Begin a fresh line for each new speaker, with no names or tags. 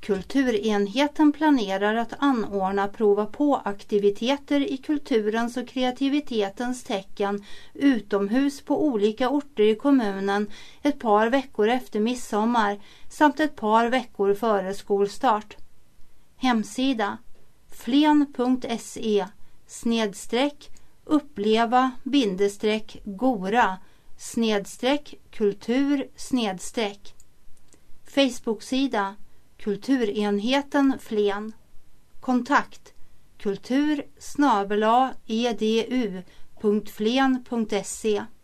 Kulturenheten planerar att anordna prova på-aktiviteter i kulturens och kreativitetens tecken utomhus på olika orter i kommunen ett par veckor efter midsommar samt ett par veckor före skolstart. Hemsida flen.se/uppleva-gora/kultur/. Facebook-sida Kulturenheten Flen. Kontakt kultur@edu.flen.se